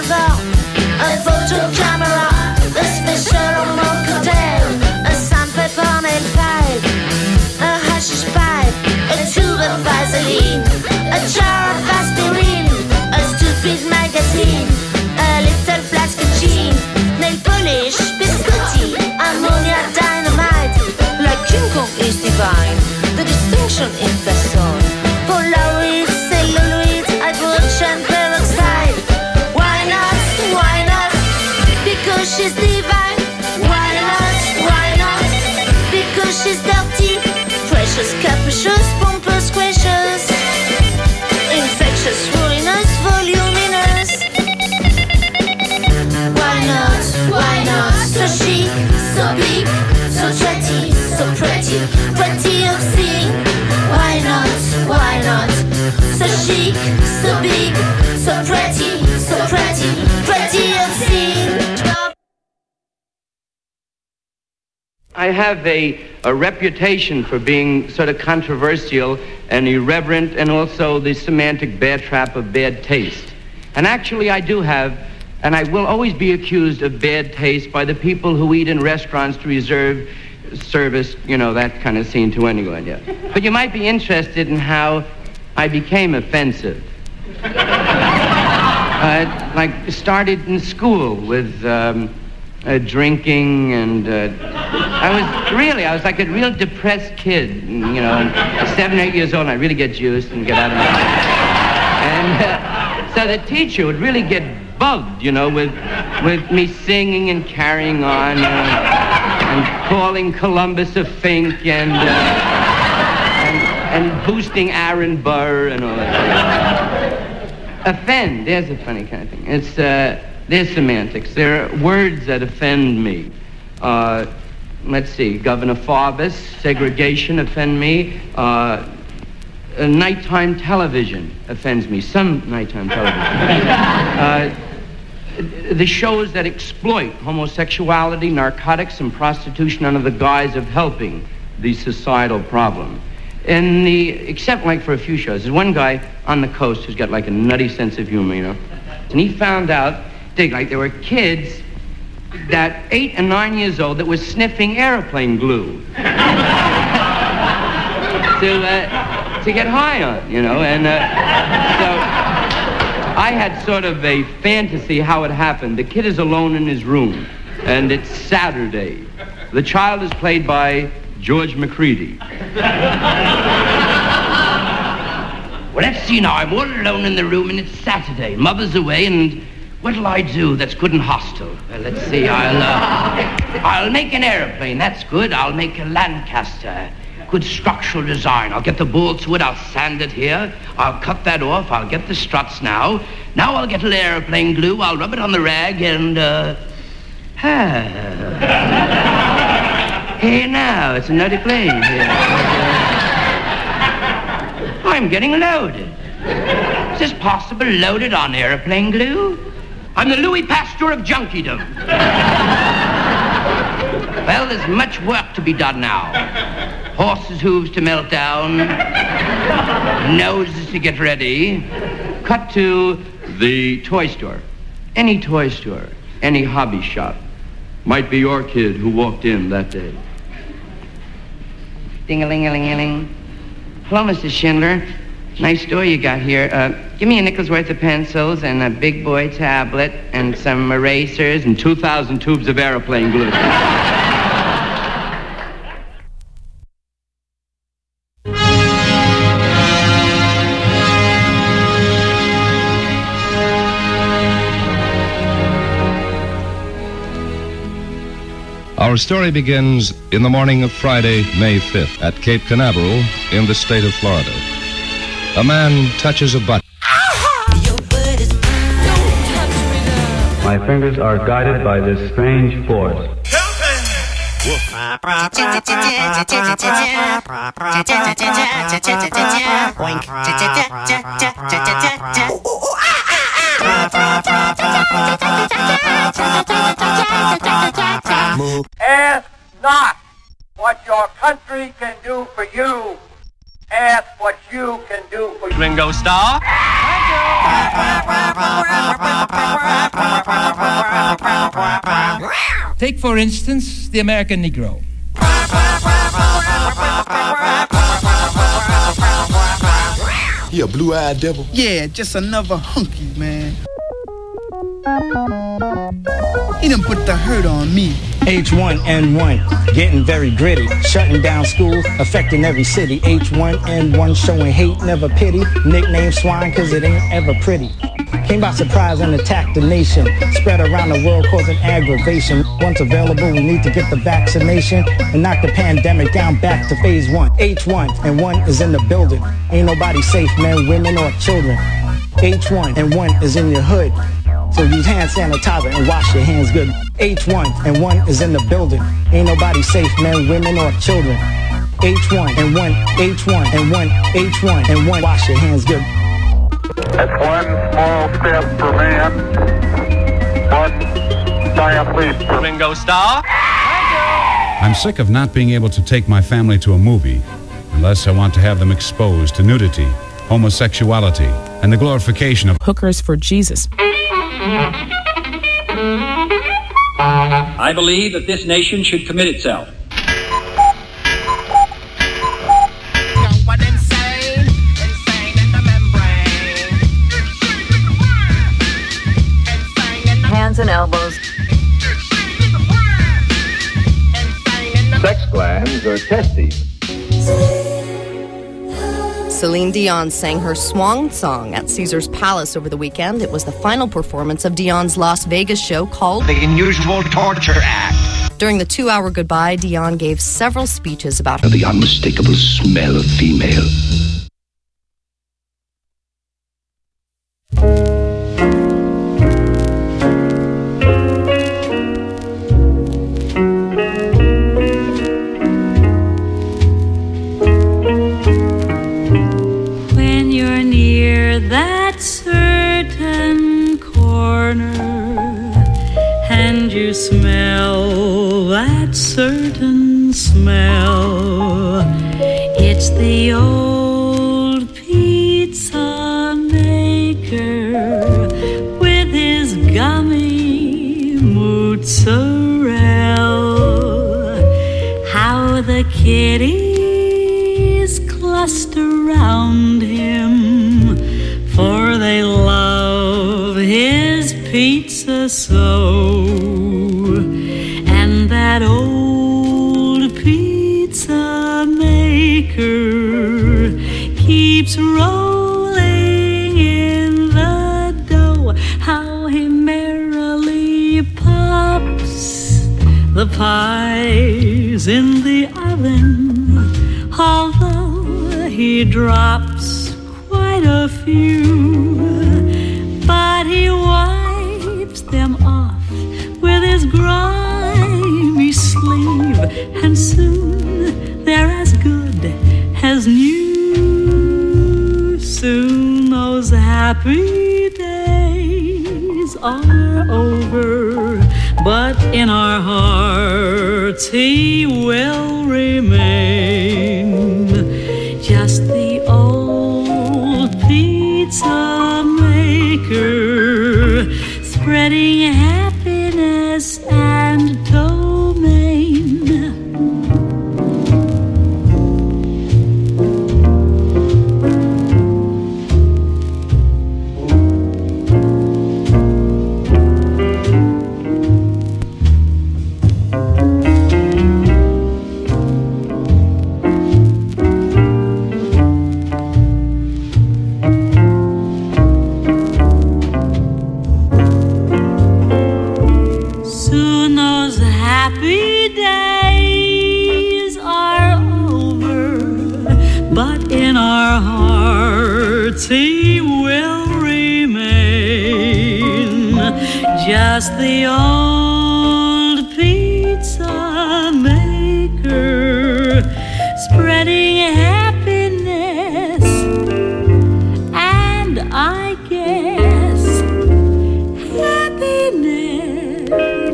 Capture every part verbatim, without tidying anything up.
revolver, a photo camera, a special cocktail, a sandpaper nail file, a hashish pipe, a tube of Vaseline, a jar of aspirin, a stupid magazine, a little flask of gin, nail polish, biscotti, ammonia, dynamite. Like King Kong is divine, the distinction in person. Polaroid, celluloid, hydrogen peroxide. Why not? Why not? Because she's divine. Why not? Why not? Because she's dirty, precious, capricious, pompous, gracious, infectious, ruinous, voluminous. Why not? Why not? So chic, so big, so chatty, so pretty, pretty obscene. Why not? Why not? So chic, so big, so pretty, so pretty, pretty obscene. I have a, a reputation for being sort of controversial and irreverent and also the semantic bear trap of bad taste. And actually I do have, and I will always be accused of bad taste by the people who eat in restaurants to reserve service, you know, that kind of scene to anyone, yeah. But you might be interested in how I became offensive. uh, like, started in school with um, uh, drinking and uh, I was, really, I was like a real depressed kid, you know, and seven, eight years old, and I'd really get juiced and get out of my And uh, so the teacher would really get bugged, you know, with, with me singing and carrying on, uh, and calling Columbus a fink and, uh, and, and boosting Aaron Burr and all that. Offend, there's a funny kind of thing. It's, uh, there's semantics. There are words that offend me. Uh, let's see, Governor Farbus, segregation offend me. Uh, uh, nighttime television offends me. Some nighttime television. uh, The shows that exploit homosexuality, narcotics, and prostitution under the guise of helping the societal problem. And the, except like for a few shows, there's one guy on the coast who's got like a nutty sense of humor, you know, and he found out, dig, like there were kids that eight and nine years old that were sniffing airplane glue to, uh, to get high on, you know, and uh, so I had sort of a fantasy how it happened. The kid is alone in his room, and it's Saturday. The child is played by George McCready. Well, let's see now. I'm all alone in the room, and it's Saturday. Mother's away, and what'll I do that's good and hostile? Well, let's see. I'll, uh, I'll make an airplane. That's good. I'll make a Lancaster. Good structural design. I'll get the bolts wood, I'll sand it here, I'll cut that off, I'll get the struts now. Now I'll get a little airplane glue, I'll rub it on the rag and, uh... ah. Hey, now, it's a nutty plane here. I'm getting loaded. Is this possible, loaded on airplane glue? I'm the Louis Pasteur of junkiedom. Well, there's much work to be done now. Horses' hooves to melt down, noses to get ready. Cut to the toy store. Any toy store, any hobby shop. Might be your kid who walked in that day. Ding-a-ling-a-ling-a-ling. Hello, Mister Schindler. Nice store you got here. Uh, give me a nickel's worth of pencils and a big boy tablet and some erasers and two thousand tubes of airplane glue. Our story begins in the morning of Friday, May fifth, at Cape Canaveral in the state of Florida. A man touches a button. My fingers are guided by this strange force. Ask not what your country can do for you. Ask what you can do for you. Ringo Starr. Thank you. Take, for instance, the American Negro. You a blue-eyed devil? Yeah, just another hunky, man. He done put the hurt on me. H one N one, getting very gritty. Shutting down schools, affecting every city. H one N one, showing hate, never pity. Nickname swine, cause it ain't ever pretty. Came by surprise and attacked the nation. Spread around the world, causing aggravation. Once available, we need to get the vaccination and knock the pandemic down back to phase one. H one N one is in the building. Ain't nobody safe, men, women, or children. H one N one is in your hood. So use hand sanitizer and wash your hands good. H one N one is in the building. Ain't nobody safe, men, women, or children. H one N one, H one N one, H one N one, wash your hands good. That's one small step for man, one giant leap for Ringo Starr. I'm sick of not being able to take my family to a movie unless I want to have them exposed to nudity, homosexuality, and the glorification of hookers for Jesus. I believe that this nation should commit itself. Hands and elbows. Sex glands or testes. Celine Dion sang her swan song at Caesar's Palace over the weekend. It was the final performance of Dion's Las Vegas show called The Unusual Torture Act. During the two-hour goodbye, Dion gave several speeches about the unmistakable smell of female. Smell that certain smell. It's the old pizza maker with his gummy mozzarella. How the kitties cluster round him, for they love his pizza so. That old pizza maker keeps rolling in the dough. How he merrily pops the pies in the oven, although he drops quite a few. But he wipes them off with his grimy sleeve, and soon they're as good as new. Soon those happy days are over, but in our hearts he will remain just the old pizza maker, spreading happiness and domain. He will remain just the old pizza maker, spreading happiness and I guess happiness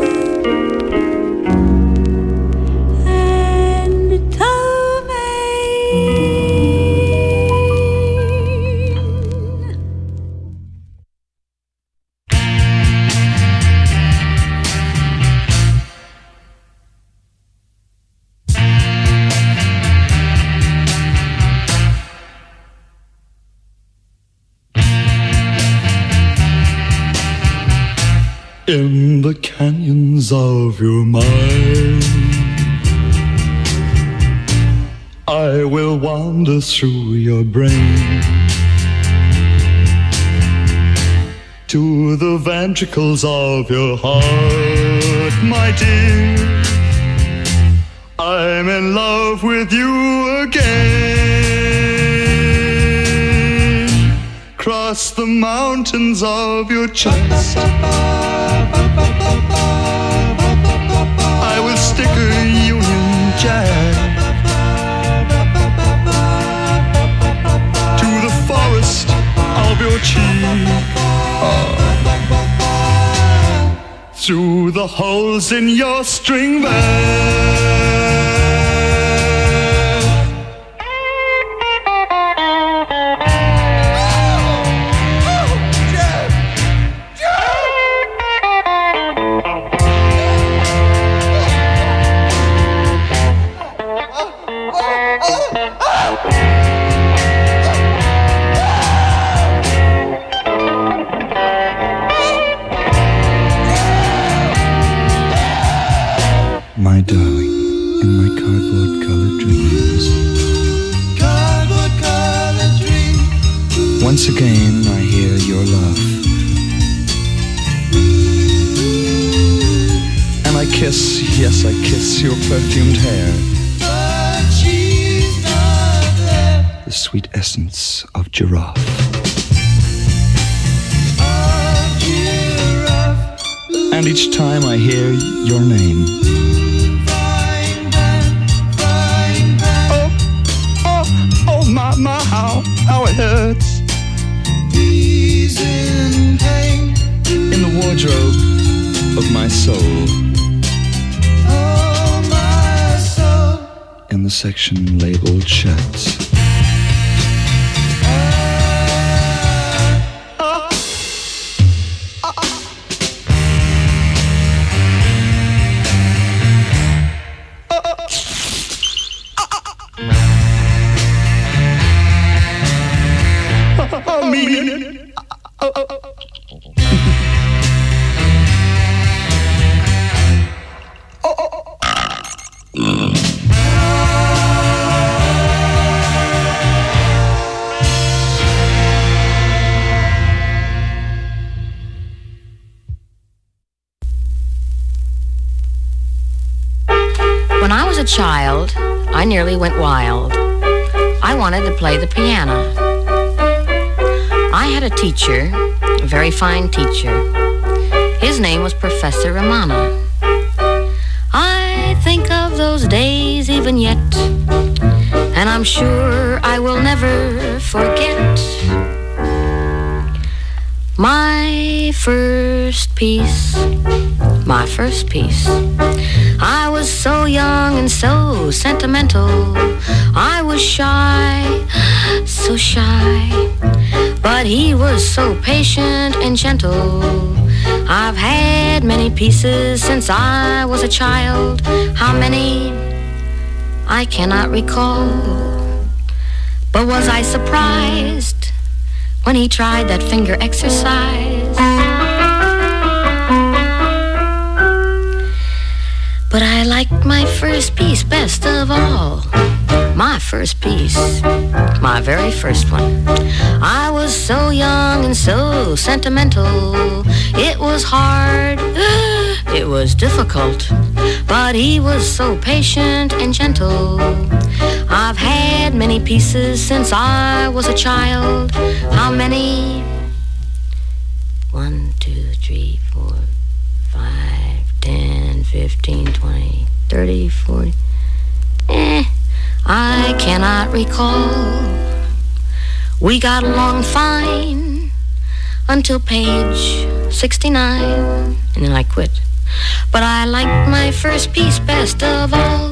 and domain. in the canyons of your mind. I will wander through your brain to the ventricles of your heart, my dear. I'm in love with you again. Cross the mountains of your chest. I will stick a Union Jack to the forest of your cheek. Through the holes in your string bag. My darling, in my cardboard colored dreams. Cardboard colored dreams. Once again I hear your laugh, and I kiss, yes I kiss your perfumed hair. But she's not there. The sweet essence of giraffe. Of giraffe. And each time I hear your name, my, my, how, how it hurts. He's in pain. In the wardrobe of my soul. Oh, my soul. In the section labeled shirts. When I was a child, I nearly went wild. I wanted to play the piano. I had a teacher, a very fine teacher. His name was Professor Romano. I think of those days even yet, and I'm sure I will never forget my first piece, my first piece. I was so young and so sentimental. I was shy, so shy, but he was so patient and gentle. I've had many pieces since I was a child. How many? I cannot recall. But was I surprised when he tried that finger exercise? But I liked my first piece best of all. My first piece, my very first one. I was so young and so sentimental. It was hard, it was difficult, but he was so patient and gentle. I've had many pieces since I was a child. How many? One, two, three, four, five, ten, fifteen, twenty, thirty, forty. Eh, I cannot recall. We got along fine until page sixty-nine, and then I quit. But I liked my first piece best of all.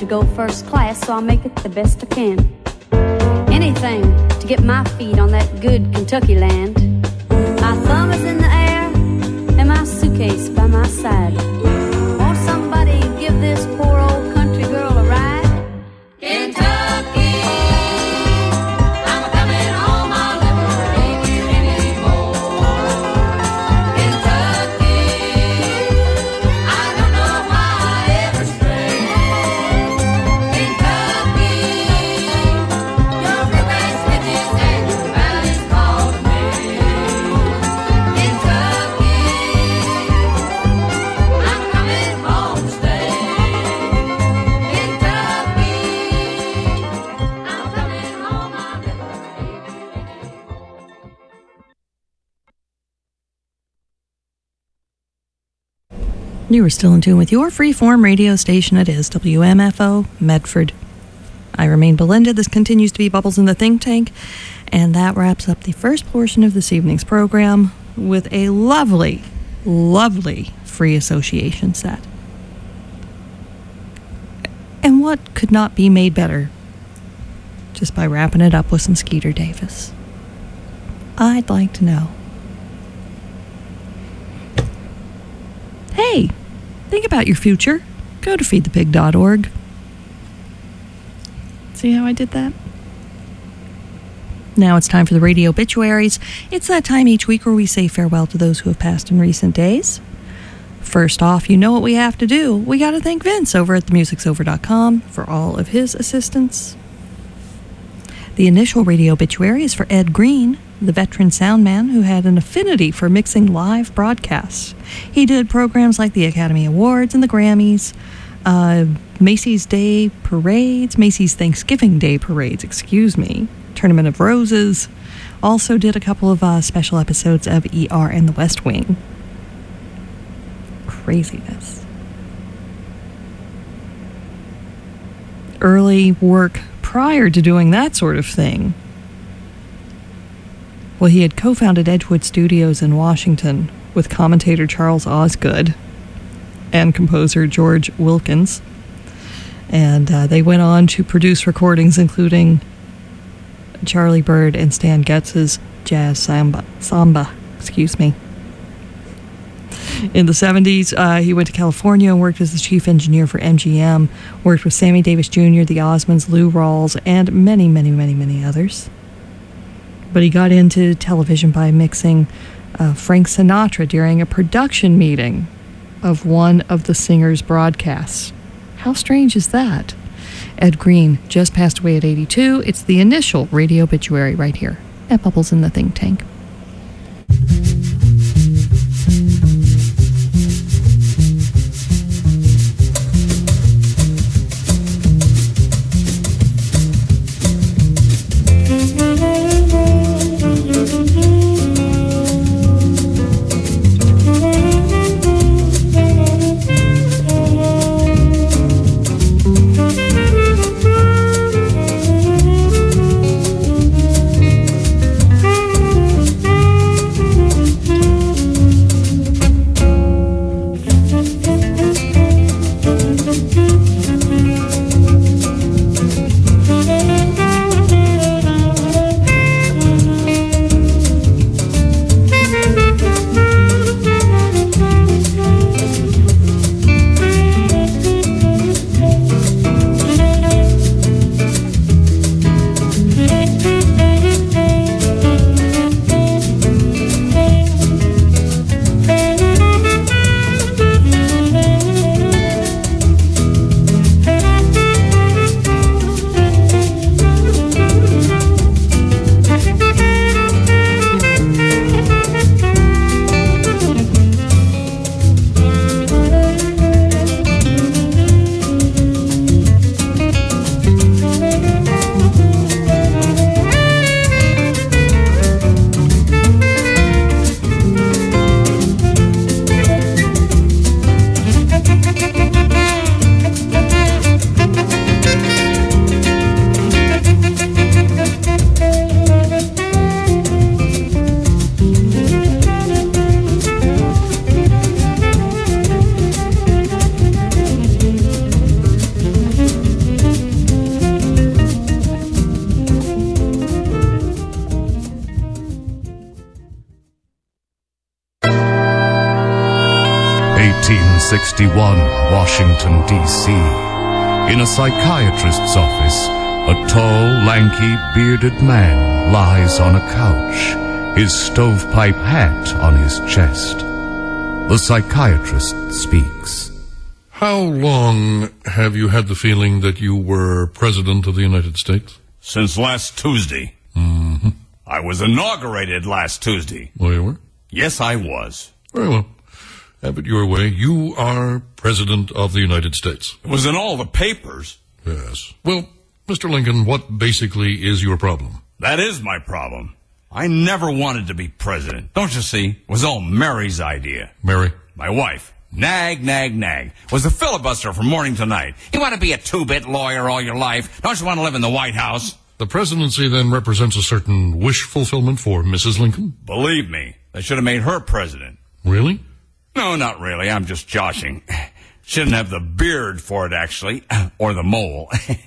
to go first class, so I'll make it the best I can. Anything to get my feet on that good Kentucky land. My thumb is in the air and my suitcase by my side. Won't somebody give this poor old country girl a ride? Kentucky, I'm coming home, I'll never leave you anymore. Kentucky, I don't know why I ever strayed. Kentucky, your bluegrass ridges and your valleys call to me. Kentucky, I'm coming home to stay. Kentucky, I'm coming home, I'll never leave you anymore. You are still in tune with your freeform radio station. It is W M F O Medford. I remain Belinda. This continues to be Bubbles in the Think Tank, and that wraps up the first portion of this evening's program with a lovely, lovely free association set. And what could not be made better just by wrapping it up with some Skeeter Davis? I'd like to know. Hey, think about your future. Go to feed the pig dot org. See how I did that? Now it's time for the radio obituaries. It's that time each week where we say farewell to those who have passed in recent days. First off, you know what we have to do. We got to thank Vince over at the musics over dot com for all of his assistance. The initial radio obituary is for Ed Green, the veteran sound man who had an affinity for mixing live broadcasts. He did programs like the Academy Awards and the Grammys, uh, Macy's Day Parades, Macy's Thanksgiving Day Parades, excuse me, Tournament of Roses. Also did a couple of uh, special episodes of E R and the West Wing. Craziness. Early work prior to doing that sort of thing. Well, he had co-founded Edgewood Studios in Washington with commentator Charles Osgood and composer George Wilkins. And uh, they went on to produce recordings including Charlie Bird and Stan Getz's Jazz Samba. Samba, excuse me. In the seventies, uh, he went to California and worked as the chief engineer for M G M, worked with Sammy Davis Junior, the Osmonds, Lou Rawls, and many, many, many, many others. But he got into television by mixing uh, Frank Sinatra during a production meeting of one of the singer's broadcasts. How strange is that? Ed Green just passed away at eighty-two. It's the initial radio obituary right here at Bubbles in the Think Tank. eighteen sixty-one, Washington, D C In a psychiatrist's office, a tall, lanky, bearded man lies on a couch, his stovepipe hat on his chest. The psychiatrist speaks. How long have you had the feeling that you were President of the United States? Since last Tuesday. Mm-hmm. I was inaugurated last Tuesday. Oh, you were? Yes, I was. Very well. Have it your way. You are President of the United States. It was in all the papers. Yes. Well, Mister Lincoln, what basically is your problem? That is my problem. I never wanted to be president. Don't you see? It was all Mary's idea. Mary? My wife. Nag, nag, nag. Was a filibuster from morning to night. You want to be a two-bit lawyer all your life? Don't you want to live in the White House? The presidency then represents a certain wish fulfillment for Missus Lincoln? Believe me, they should have made her president. Really? No, not really. I'm just joshing. She didn't have the beard for it, actually. Or the mole.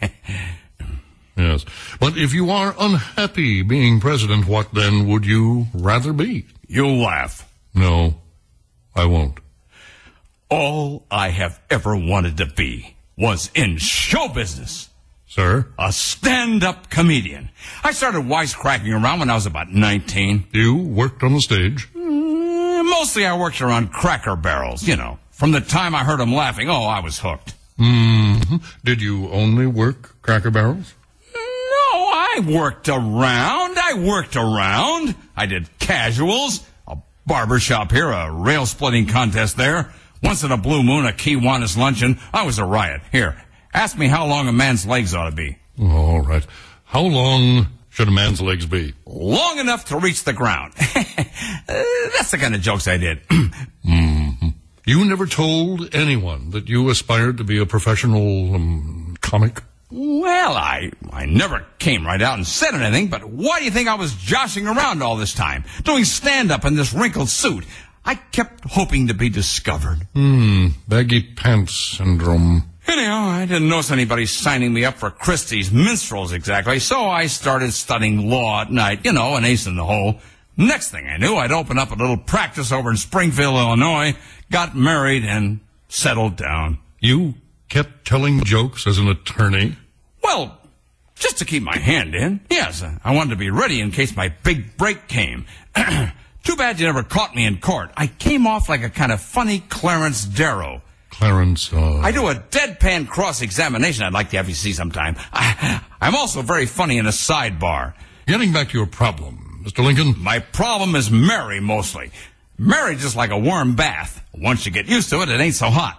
Yes. But if you are unhappy being president, what then would you rather be? You'll laugh. No, I won't. All I have ever wanted to be was in show business. Sir? A stand-up comedian. I started wisecracking around when I was about nineteen. You worked on the stage? Mm, mostly I worked around Cracker Barrels, you know. From the time I heard them laughing, oh, I was hooked. Mm-hmm. Did you only work Cracker Barrels? No, I worked around. I worked around. I did casuals, a barber shop here, a rail splitting contest there. Once in a blue moon, a Kiwanis luncheon. I was a riot. Here, ask me how long a man's legs ought to be. All right. How long should a man's legs be? Long enough to reach the ground. uh, that's the kind of jokes I did. Mm-hmm. You never told anyone that you aspired to be a professional um, comic? Well, I I never came right out and said anything, but why do you think I was joshing around all this time, doing stand-up in this wrinkled suit? I kept hoping to be discovered. Hmm, baggy pants syndrome. Anyhow, I didn't notice anybody signing me up for Christie's minstrels exactly, so I started studying law at night, you know, an ace in the hole. Next thing I knew, I'd open up a little practice over in Springfield, Illinois, got married, and settled down. You kept telling jokes as an attorney? Well, just to keep my hand in. Yes, I wanted to be ready in case my big break came. Too bad you never caught me in court. I came off like a kind of funny Clarence Darrow. Clarence, uh... I do a deadpan cross-examination I'd like to have you see sometime. I, I'm also very funny in a sidebar. Getting back to your problem, Mister Lincoln. My problem is Mary, mostly. Mary just like a warm bath. Once you get used to it, it ain't so hot.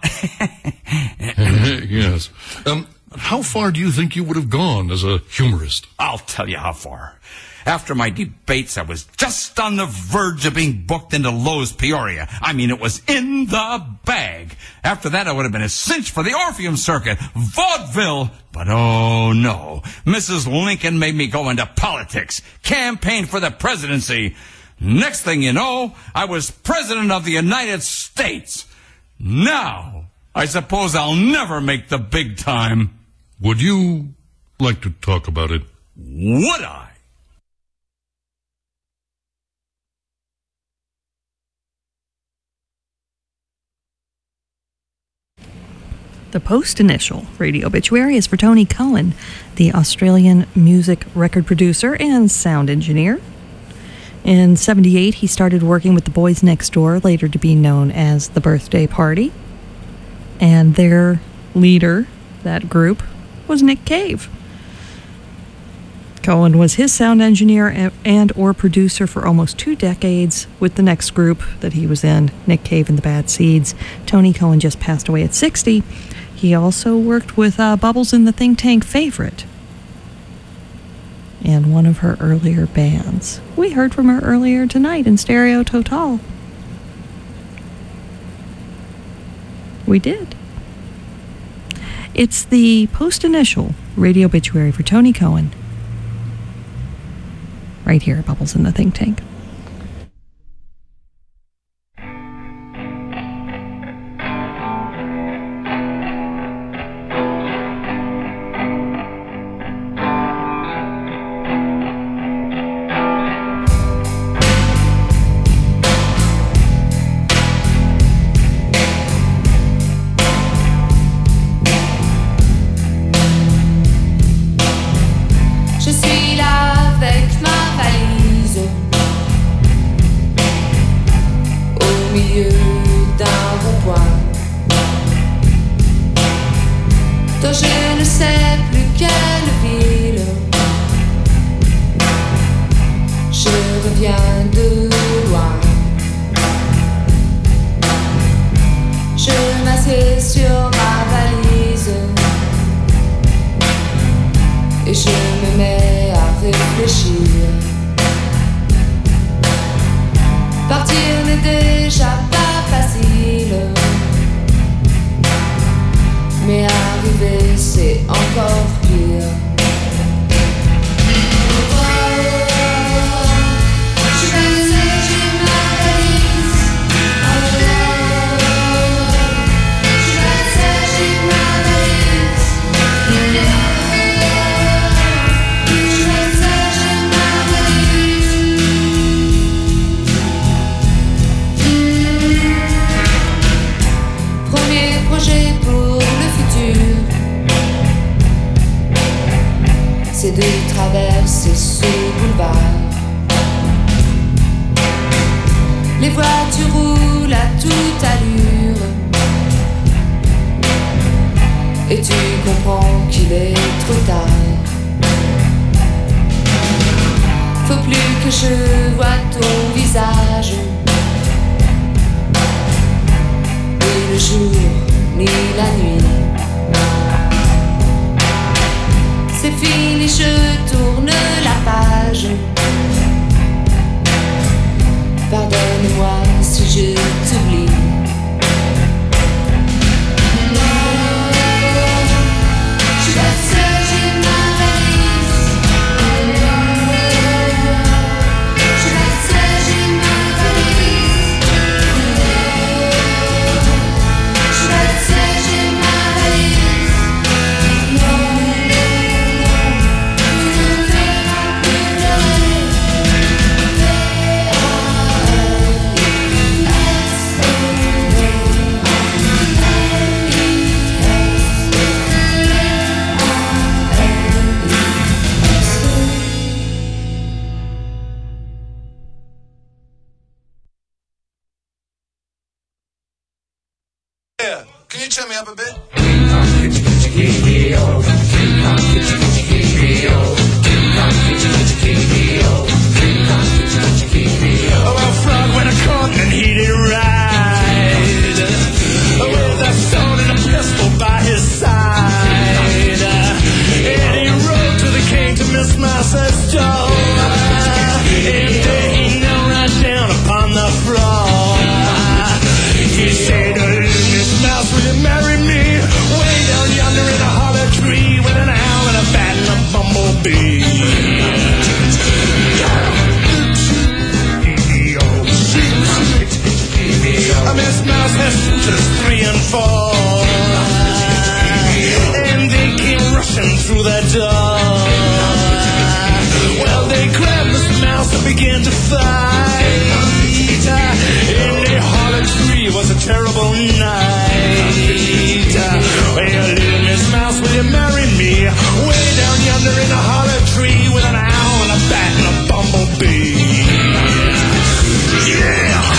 Yes. Um, how far do you think you would have gone as a humorist? I'll tell you how far. After my debates, I was just on the verge of being booked into Lowe's Peoria. I mean, it was in the bag. After that, I would have been a cinch for the Orpheum circuit, vaudeville. But oh no, Missus Lincoln made me go into politics, campaign for the presidency. Next thing you know, I was president of the United States. Now, I suppose I'll never make the big time. Would you like to talk about it? Would I? The post-initial radio obituary is for Tony Cohen, the Australian music record producer and sound engineer. In seventy-eight, he started working with the Boys Next Door, later to be known as The Birthday Party. And their leader, that group, was Nick Cave. Cohen was his sound engineer and or producer for almost two decades with the next group that he was in, Nick Cave and the Bad Seeds. Tony Cohen just passed away at sixty. He also worked with uh, Bubbles in the Think Tank Favorite and one of her earlier bands. We heard from her earlier tonight in Stereo Total. We did. It's the post-initial radio obituary for Tony Cohen. Right here at Bubbles in the Think Tank. et tu comprends qu'il est trop tard. Faut plus que je vois ton visage, ni le jour, ni la nuit. C'est fini, je tourne la page. Pardonne-moi si je t'oublie. Je vais seule, j'ai ma valise. Je vais seule, j'ai ma valise. Je vais seule, j'ai ma valise. Non, non, non, tu ne verras plus jamais. Can you turn me up a bit? Well, Frog went a courting and he did ride with a sword and a pistol by his side. And he rode to the king to Miss Mouse's door. And there he knelt right down upon the floor. He said, Miss Mouse, will you marry me? Way down yonder in a hollow tree with an owl and a bat and a bumblebee. Miss Mouse has suitors three and four, and they came rushing through the door. Well, they grabbed Miss Mouse and began to fight. In the hollow tree was a terrible night. Well, little Miss Mouse, will you marry me? Way down yonder in a hollow tree with an owl and a bat and a bumblebee. Yeah!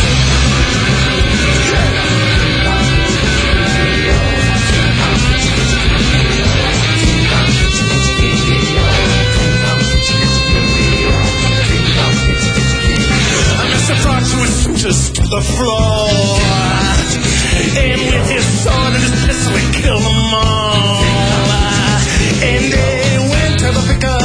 Mister Frog threw his suitors to the floor, and with his sword and his pistol he killed them all. And they went to the picker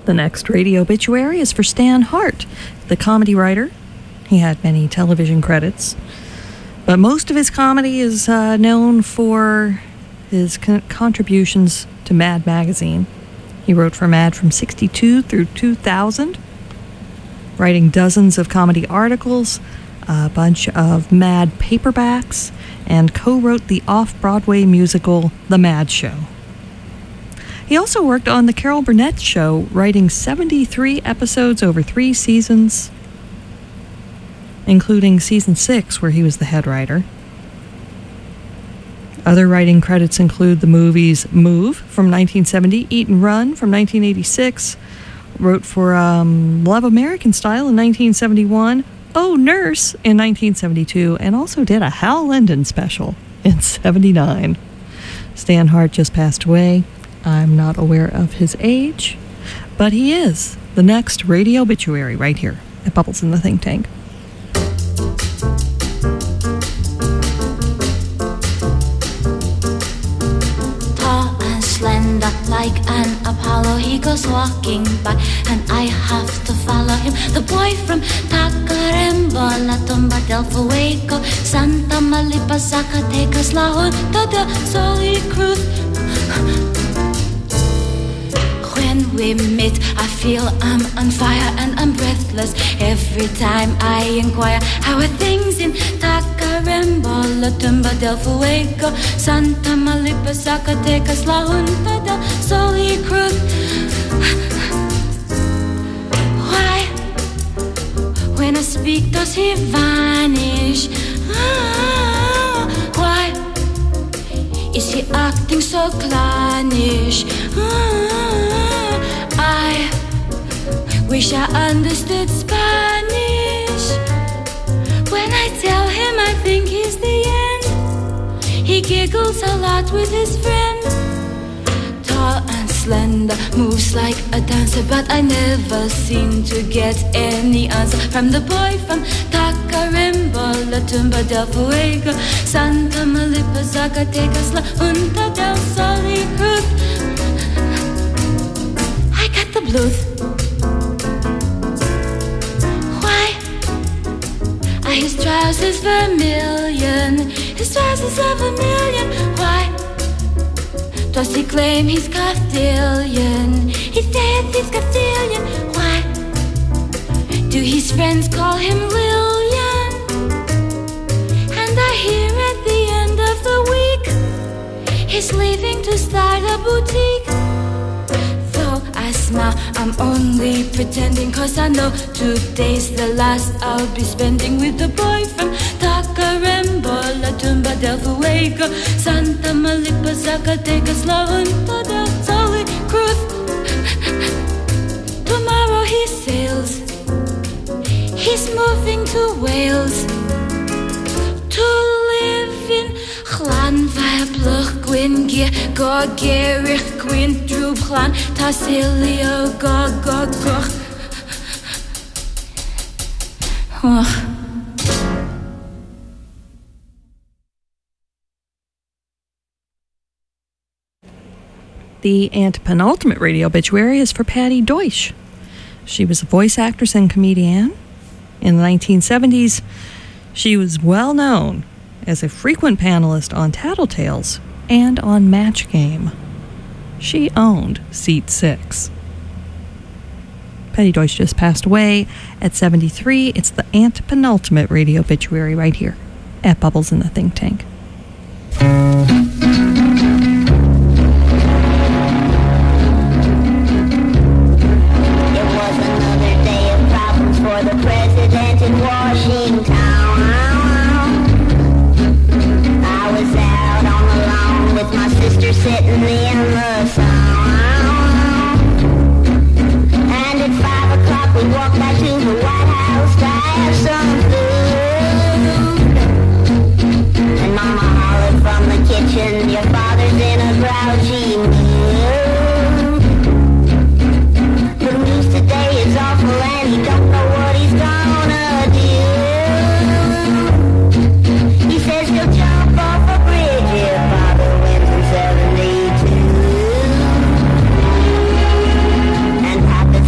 The next radio obituary is for Stan Hart, the comedy writer. He had many television credits, but most of his comedy is uh, known for his con- contributions to Mad Magazine. He wrote for Mad from sixty-two through two thousand, writing dozens of comedy articles, a bunch of Mad paperbacks, and co-wrote the off-Broadway musical The Mad Show. He also worked on The Carol Burnett Show, writing seventy-three episodes over three seasons, including season six, where he was the head writer. Other writing credits include the movies Move from nineteen seventy, Eat and Run from nineteen eighty-six, wrote for um, Love American Style in nineteen seventy-one, Oh Nurse in nineteen seventy-two, and also did a Hal Linden special in seventy-nine. Stan Hart just passed away. I'm not aware of his age, but he is the next radio obituary right here at Bubbles in the Think Tank. Tall and slender like an Apollo, he goes walking by and I have to follow him. The boy from Tacarembo, La Tumba del Fuego, Santa Malipa, Zacatecas, La Junta del Sol y Cruz. When we meet, I feel I'm on fire and I'm breathless every time I inquire. How are things in Tacarembo, La Tumba del Fuego, Santa Malipa, Zacatecas, La Junta del Sol y Cruz? Why, when I speak, does he vanish? Ah, why is he acting so clownish? Ah, I wish I understood Spanish. When I tell him I think he's the end, he giggles a lot with his friend. Tall and slender, moves like a dancer, but I never seem to get any answer from the boy from Tacarembo, La Tumba del Fuego, Santa Malipa, Zacatecas, La Junta del Sol y Cruz. I got the blues. Why are his trousers vermilion? His trousers are vermilion. Why does he claim he's Castilian? He's dead, he's Castilian. Why do his friends call him Lillian? And I hear at the end of the week he's leaving to start a boutique. I smile, I'm only pretending, cause I know today's the last I'll be spending with the boy from Tacarembo, La Tumba del Fuego, Santa Malipa, Zacatecas, La Junta del Sol y Cruz. Tomorrow he sails, he's moving to Wales to live in Llanfairplwch, Gwyn Gear, Go Gerich, Gwyn Drwb Llan, Tasilio, Go Go Goch. Oh. The antepenultimate radio obituary is for Patty Deutsch. She was a voice actress and comedian. In the nineteen seventies, she was well known as a frequent panelist on Tattletales and on Match Game. She owned Seat six. Patty Deutsch just passed away at seventy-three. It's the antepenultimate radio obituary right here at Bubbles in the Think Tank. For the president in Washington, I was out on the lawn with my sister sitting in the sun. And at five o'clock we walked back to the White House to have some food. And Mama hollered from the kitchen, your father's in a grouchy mood. The news today is awful and he don't know what he's gonna do. He says he'll jump off a bridge if Father wins in seventy-two. And Papa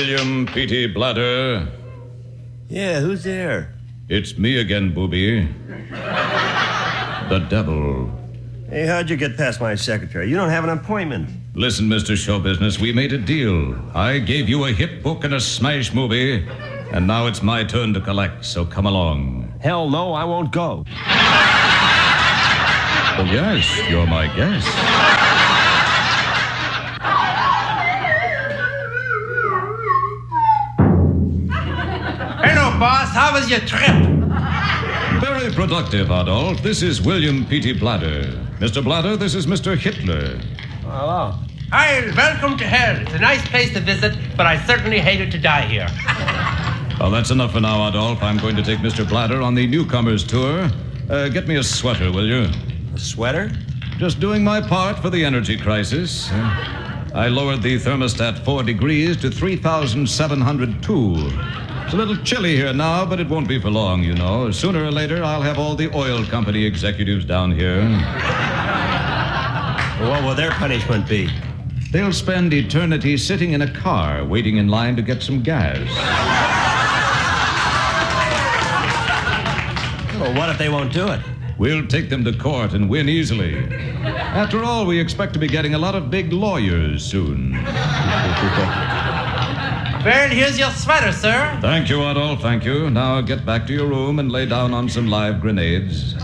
William P T Bladder. Yeah, who's there? It's me again, booby. The devil. Hey, how'd you get past my secretary? You don't have an appointment. Listen, Mister Show Business, we made a deal. I gave you a hit book and a smash movie, and now it's my turn to collect, so come along. Hell no, I won't go. Oh, yes, you're my guest. Hello, boss. How was your trip? Very productive, Adolf. This is William P T Bladder. Mister Bladder, this is Mister Hitler. Hello. Hi, welcome to hell. It's a nice place to visit, but I certainly hated to die here. Well, that's enough for now, Adolf. I'm going to take Mister Bladder on the newcomers tour. Uh, get me a sweater, will you? A sweater? Just doing my part for the energy crisis. Uh, I lowered the thermostat four degrees to three thousand seven hundred two. It's a little chilly here now, but it won't be for long, you know. Sooner or later, I'll have all the oil company executives down here. What will their punishment be? They'll spend eternity sitting in a car, waiting in line to get some gas. Well, what if they won't do it? We'll take them to court and win easily. After all, we expect to be getting a lot of big lawyers soon. Well, here's your sweater, sir. Thank you, Adolf, thank you. Now get back to your room and lay down on some live grenades.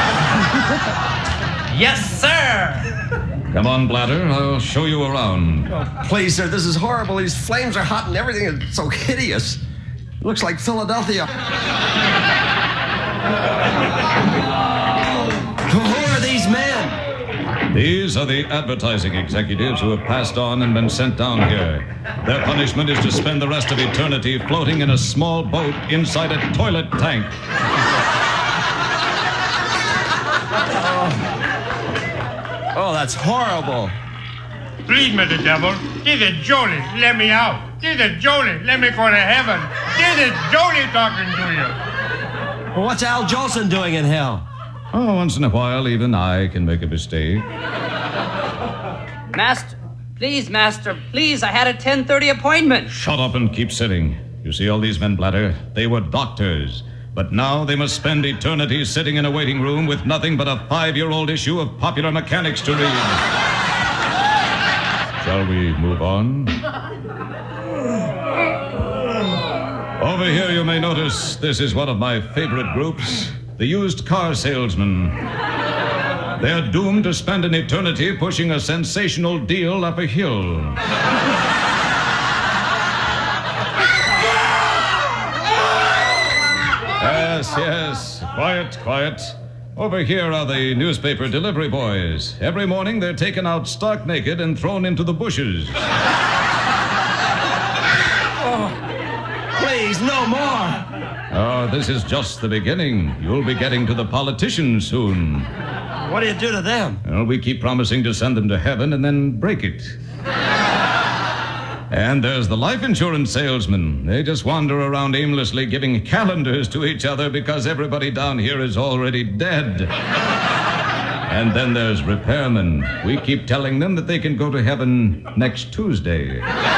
Yes, sir. Come on, Bladder. I'll show you around. Oh, please, sir, this is horrible. These flames are hot and everything is so hideous. It looks like Philadelphia. Who are these men? These are the advertising executives who have passed on and been sent down here. Their punishment is to spend the rest of eternity floating in a small boat inside a toilet tank. Oh, that's horrible. Please, Mister Devil, this is Jolie. Let me out. This is Jolie. Let me go to heaven. This is Jolie talking to you. Well, what's Al Jolson doing in hell? Oh, once in a while, even I can make a mistake. Master, please, Master, please, I had a ten thirty appointment. Shut up and keep sitting. You see all these men, Bladder? They were doctors. But now they must spend eternity sitting in a waiting room with nothing but a five-year-old issue of Popular Mechanics to read. Shall we move on? Over here you may notice this is one of my favorite groups, the used car salesmen. They're doomed to spend an eternity pushing a sensational deal up a hill. Yes, yes. Quiet, quiet. Over here are the newspaper delivery boys. Every morning they're taken out stark naked and thrown into the bushes. Oh, please, no more. Oh, this is just the beginning. You'll be getting to the politicians soon. What do you do to them? Well, we keep promising to send them to heaven and then break it. And there's the life insurance salesmen. They just wander around aimlessly giving calendars to each other because everybody down here is already dead. And then there's repairmen. We keep telling them that they can go to heaven next Tuesday.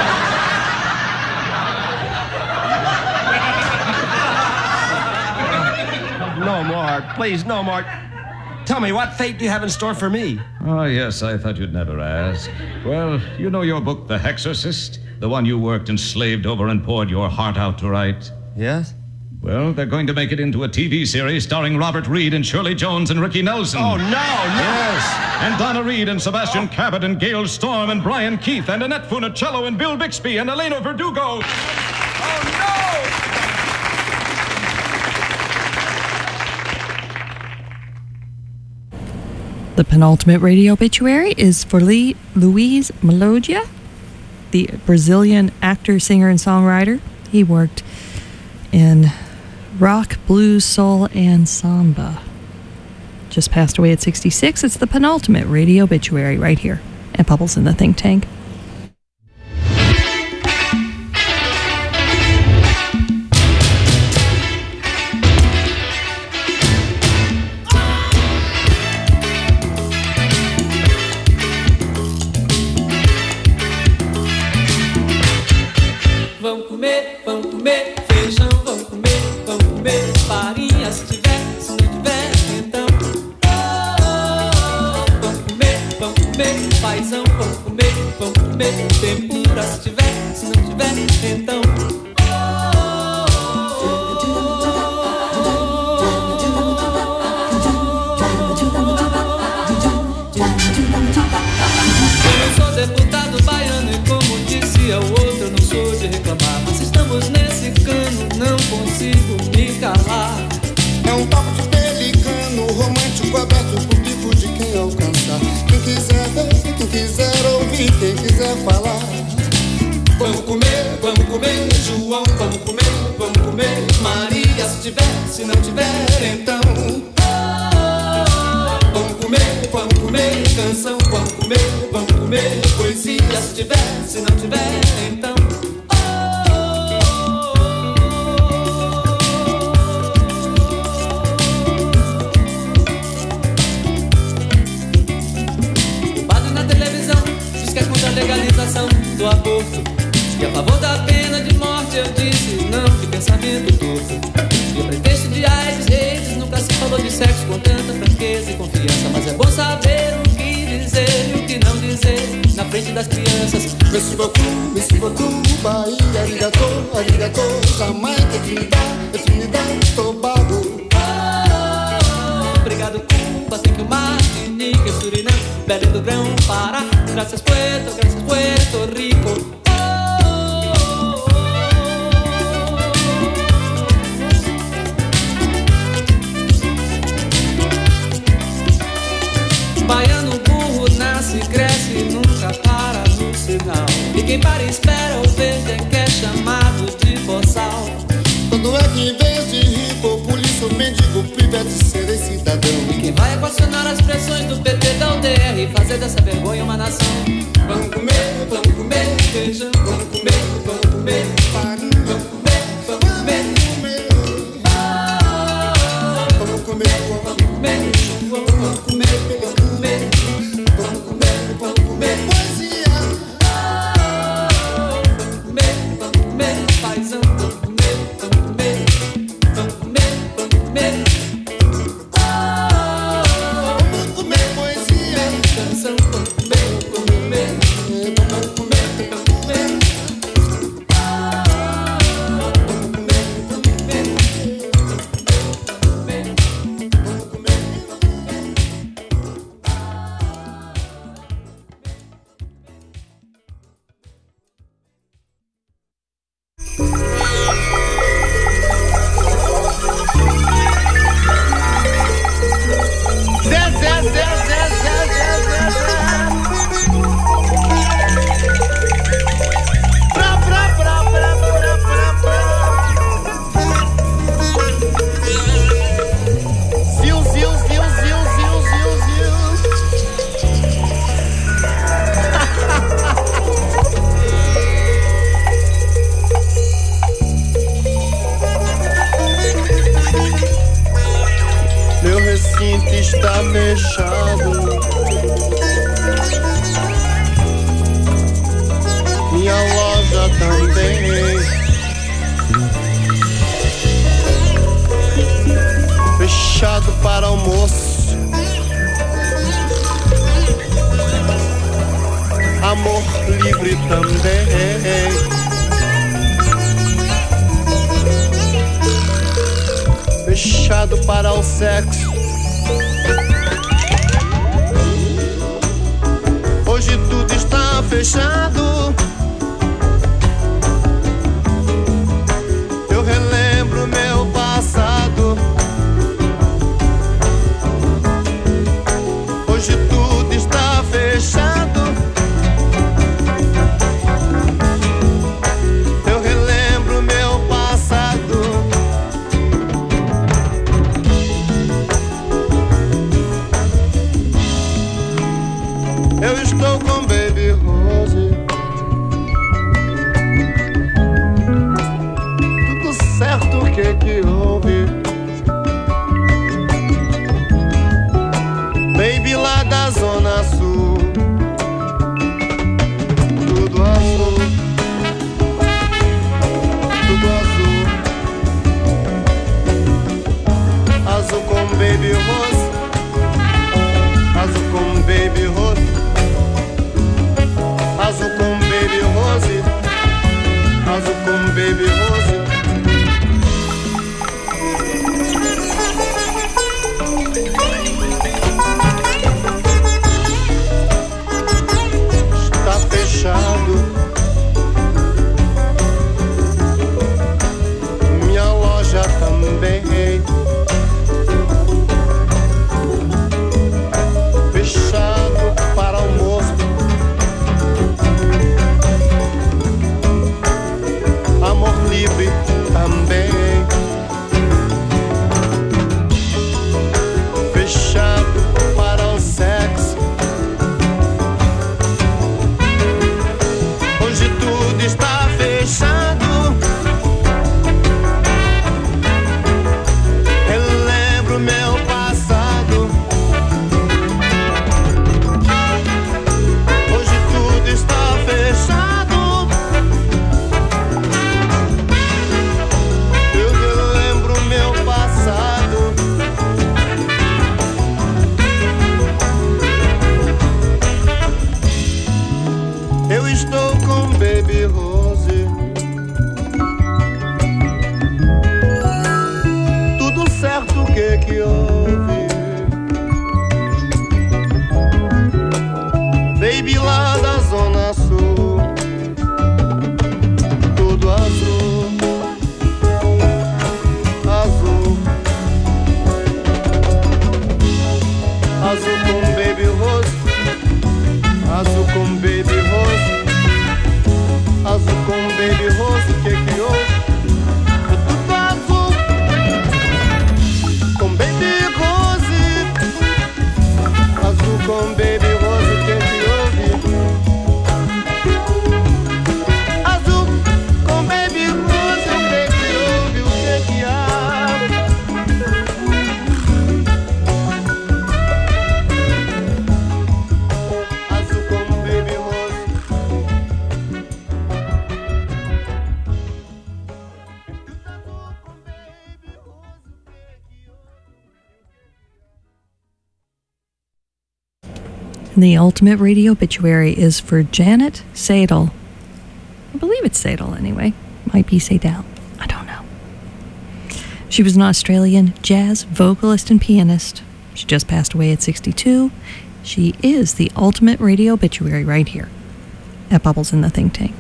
No more. Please, no more. Tell me, what fate do you have in store for me? Oh, yes, I thought you'd never ask. Well, you know your book, The Hexorcist? The one you worked and slaved over and poured your heart out to write? Yes? Well, they're going to make it into a T V series starring Robert Reed and Shirley Jones and Ricky Nelson. Oh, no, no! Yes, and Donna Reed and Sebastian oh. Cabot and Gail Storm and Brian Keith and Annette Funicello and Bill Bixby and Elena Verdugo. Oh, no! The penultimate radio obituary is for Lee, Luis Melodia, the Brazilian actor, singer, and songwriter. He worked in rock, blues, soul, and samba. Just passed away at sixty-six. It's the penultimate radio obituary right here at Bubbles in the Think Tank. Vão comer, paizão, vamos comer, vamos comer tempura se tiver, se não tiver, então. Eu não sou deputado baiano e como dizia o outro, eu não sou de reclamar, mas estamos nesse cano, não consigo me calar. É um papo de pelicano, romântico, aberto pro bico de quem alcançar. Quem quiser ver, quem quiser ouvir, quem quiser falar. Vamos comer, vamos comer, João, vamos comer, vamos comer, Maria, se tiver, se não tiver, então. Vamos comer, vamos comer, canção, vamos comer, vamos comer, poesia, se tiver, se não tiver, então. O padre na televisão diz que é contra a legalização do aborto, diz que é a favor da pena de morte. Eu disse, não, que pensamento torto. E o pretexto de AIDS, AIDS, nunca se falou de sexo com tanta franqueza e confiança. Mas é bom saber o que dizer e o que não dizer na frente das crianças. Merci beaucoup, merci beaucoup, Bahia, arigato, arigato, Jamaica, Trinidad, Trinidad, Tobago. Oh, obrigado, Cuba, thank you, Martinique, Suriname, Belém do Grão, Pará, graças Puerto, graças Puerto Rico. Baiano burro nasce, cresce, nunca para no sinal. E quem para e espera o verde é que é chamado de boçal. Quando é que em vez de rir, populista, o mendigo privado de ser cidadão? E quem vai equacionar as pressões do P T da U D R e fazer dessa vergonha uma nação? Vamos comer, vamos comer feijão, vamos comer, vamos comer farinha, vamos comer, vamos comer, vamos comer, vamos comer, vamos comer, vamos comer. Baby rose, azul com baby rose. And the ultimate radio obituary is for Janet Sadel. I believe it's Sadel anyway. Might be Sadel. I don't know. She was an Australian jazz vocalist and pianist. She just passed away at sixty-two. She is the ultimate radio obituary right here at Bubbles in the Think Tank.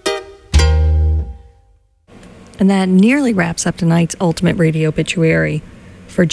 And that nearly wraps up tonight's Ultimate Radio Obituary.